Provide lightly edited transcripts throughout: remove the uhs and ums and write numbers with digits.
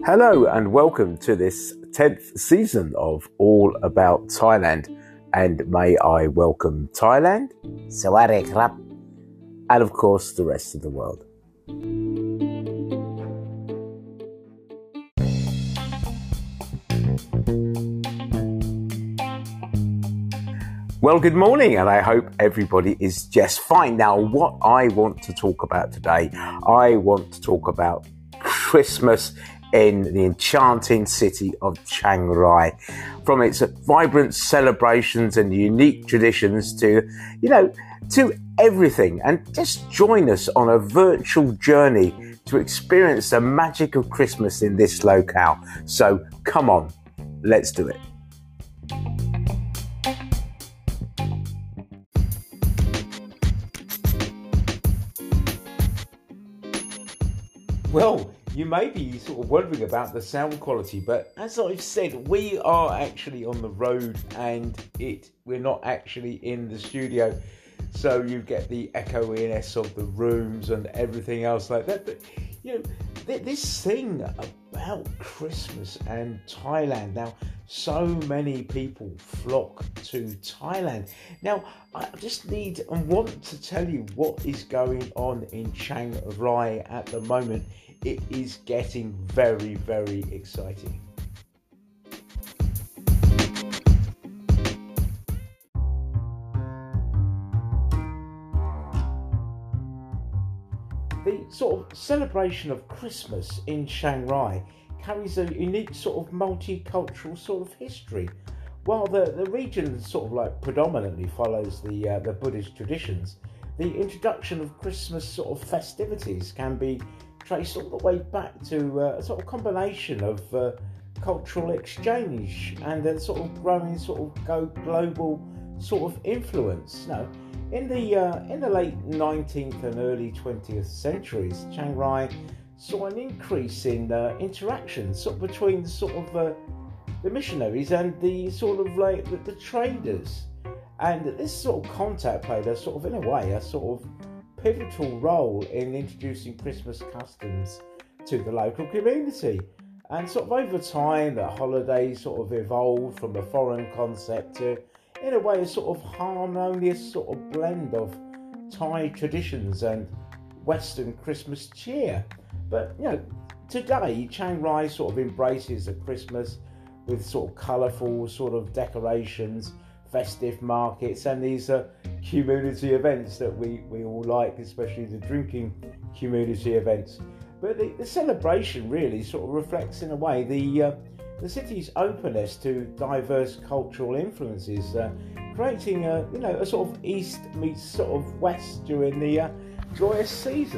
Hello and welcome to this 10th season of All About Thailand, and may I welcome Thailand, Sawadee krap, and of course the rest of the world. Well, good morning, and I hope everybody is just fine. Now, what I want to talk about today, I want to talk about Christmas in the enchanting city of Chiang Rai, from its vibrant celebrations and unique traditions to everything. And just join us on a virtual journey to experience the magic of Christmas in this locale. So come on, let's do it. Well, you may be sort of wondering about the sound quality, but as I've said, we are actually on the road and we're not actually in the studio. So you get the echoiness of the rooms and everything else like that. But, this thing about Christmas and Thailand. Now, so many people flock to Thailand. Now, I just need and want to tell you what is going on in Chiang Rai at the moment. It is getting very, very exciting. The sort of celebration of Christmas in Chiang Rai carries a unique sort of multicultural sort of history. While the region sort of like predominantly follows the Buddhist traditions, the introduction of Christmas sort of festivities can be traced all the way back to a sort of combination of cultural exchange and a sort of growing sort of global sort of influence. Now, in the late 19th and early 20th centuries, Chiang Rai saw an increase in interactions sort of between the missionaries and the sort of like the traders, and this sort of contact played a sort of, in a way, a sort of pivotal role in introducing Christmas customs to the local community. And sort of over time, the holidays sort of evolved from a foreign concept to, in a way, a sort of harmonious sort of blend of Thai traditions and Western Christmas cheer. But, today, Chiang Rai sort of embraces a Christmas with sort of colourful sort of decorations, festive markets, and these community events that we all like, especially the drinking community events. But the celebration really sort of reflects, in a way, the city's openness to diverse cultural influences, creating a sort of East meets sort of West during the joyous season.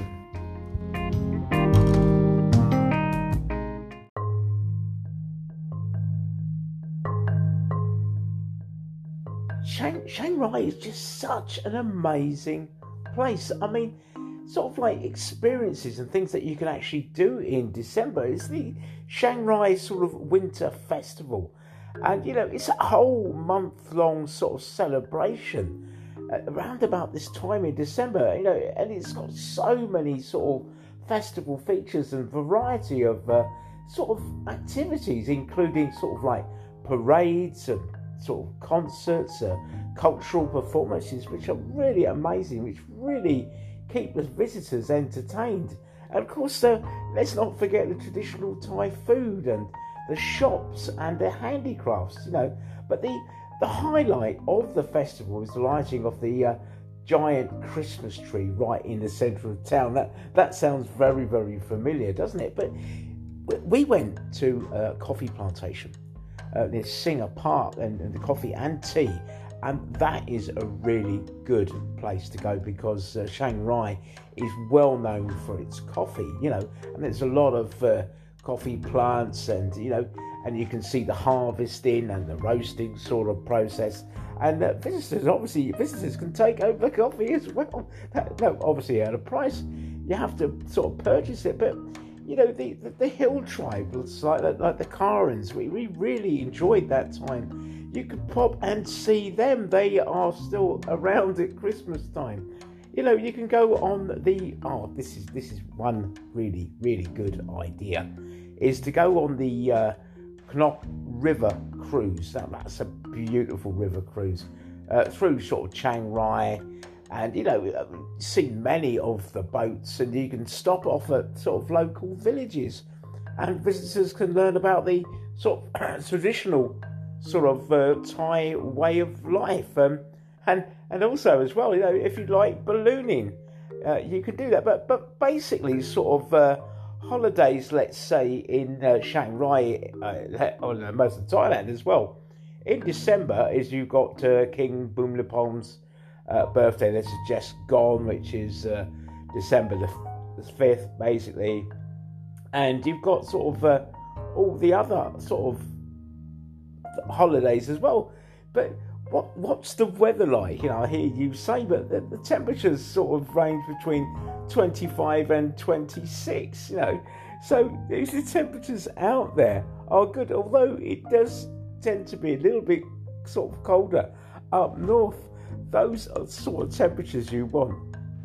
Chiang Rai is just such an amazing place. I mean, sort of like experiences and things that you can actually do in December. It's the Chiang Rai sort of winter festival. And, it's a whole month-long sort of celebration around about this time in December, and it's got so many sort of festival features and variety of sort of activities, including sort of like parades and sort of concerts, cultural performances, which are really amazing, which really keep the visitors entertained. And of course, let's not forget the traditional Thai food and the shops and the handicrafts, But the highlight of the festival is the lighting of the giant Christmas tree right in the centre of town. That sounds very, very familiar, doesn't it? But we went to a coffee plantation near Singer Park, and the coffee and tea, and that is a really good place to go because Chiang Rai is well known for its coffee, and there's a lot of coffee plants, and and you can see the harvesting and the roasting sort of process. And visitors can take over coffee as well. Obviously at a price, you have to sort of purchase it, but the hill tribes like the Karens, we really enjoyed that time. You could pop and see them. They are still around at Christmas time. You can go on this is one really, really good idea. is to go on the Knop River cruise. That's a beautiful river cruise through sort of Chiang Rai, and see many of the boats, and you can stop off at sort of local villages, and visitors can learn about the sort of traditional sort of Thai way of life, and also as well, if you like ballooning, you can do that. But basically, sort of holidays, let's say in Chiang Rai, or most of Thailand as well. In December, is you've got King Bhumibol's birthday. This is just gone, which is December the 5th, basically, and you've got sort of all the other sort of holidays as well. But what's the weather like? I hear you say, but the temperatures sort of range between 25 and 26. So the temperatures out there are good, although it does tend to be a little bit sort of colder up north. Those are sort of temperatures you want.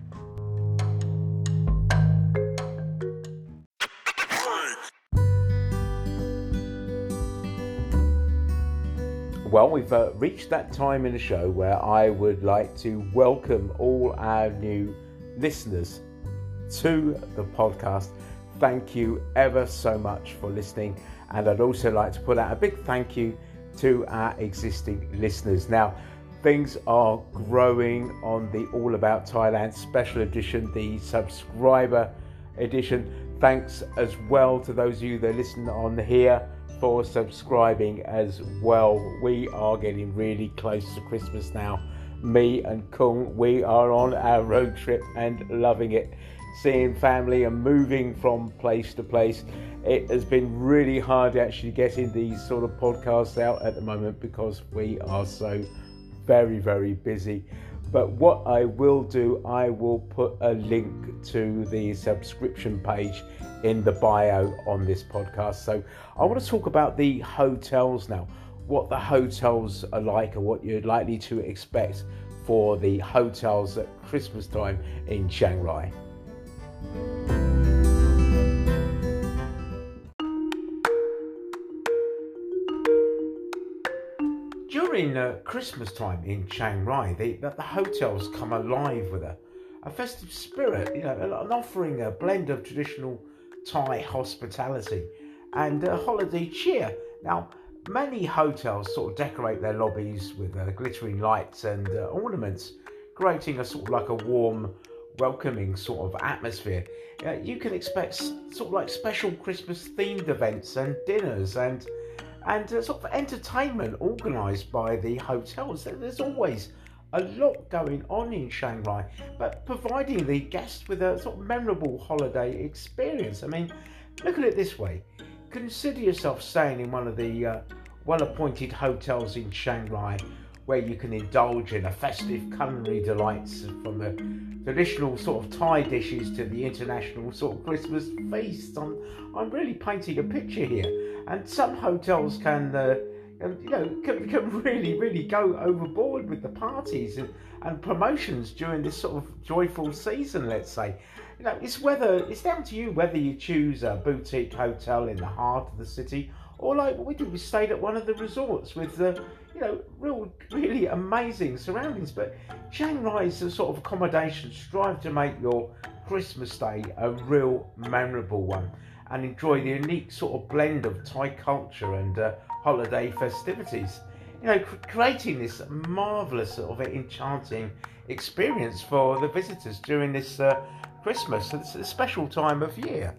Well, we've reached that time in the show where I would like to welcome all our new listeners to the podcast. Thank you ever so much for listening, and I'd also like to put out a big thank you to our existing listeners. Now, things are growing on the All About Thailand special edition, the subscriber edition. Thanks as well to those of you that listen on here for subscribing as well. We are getting really close to Christmas now. Me and Kung, we are on our road trip and loving it, seeing family and moving from place to place. It has been really hard actually getting these sort of podcasts out at the moment because we are so very, very busy. But what I will do, I will put a link to the subscription page in the bio on this podcast. So I want to talk about the hotels now, what the hotels are like and what you're likely to expect for the hotels at Christmas time in Chiang Rai. During Christmas time in Chiang Rai, the hotels come alive with a festive spirit, and offering a blend of traditional Thai hospitality and holiday cheer. Now, many hotels sort of decorate their lobbies with glittering lights and ornaments, creating a sort of like a warm, welcoming sort of atmosphere. You can expect sort of like special Christmas themed events and dinners and sort of entertainment organised by the hotels. There's always a lot going on in Chiang Rai, but providing the guests with a sort of memorable holiday experience. I mean, look at it this way. Consider yourself staying in one of the well-appointed hotels in Chiang Rai, where you can indulge in a festive culinary delights from the traditional sort of Thai dishes to the international sort of Christmas feasts. I'm really painting a picture here, and some hotels can really go overboard with the parties and promotions during this sort of joyful season, let's say. It's down to you whether you choose a boutique hotel in the heart of the city, or like what we did, we stayed at one of the resorts with really amazing surroundings. But Chiang Rai's sort of accommodations strive to make your Christmas day a real memorable one and enjoy the unique sort of blend of Thai culture and holiday festivities. Creating this marvellous sort of enchanting experience for the visitors during this Christmas. It's a special time of year.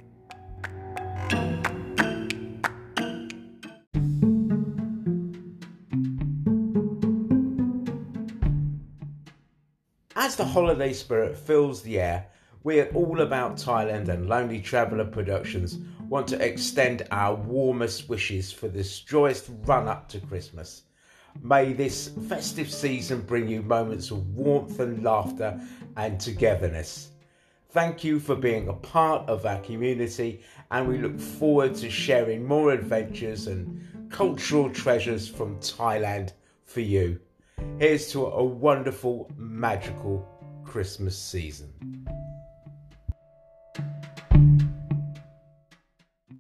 As the holiday spirit fills the air, we at All About Thailand and Lonely Traveller Productions want to extend our warmest wishes for this joyous run-up to Christmas. May this festive season bring you moments of warmth and laughter and togetherness. Thank you for being a part of our community, and we look forward to sharing more adventures and cultural treasures from Thailand for you. Here's to a wonderful, magical Christmas season.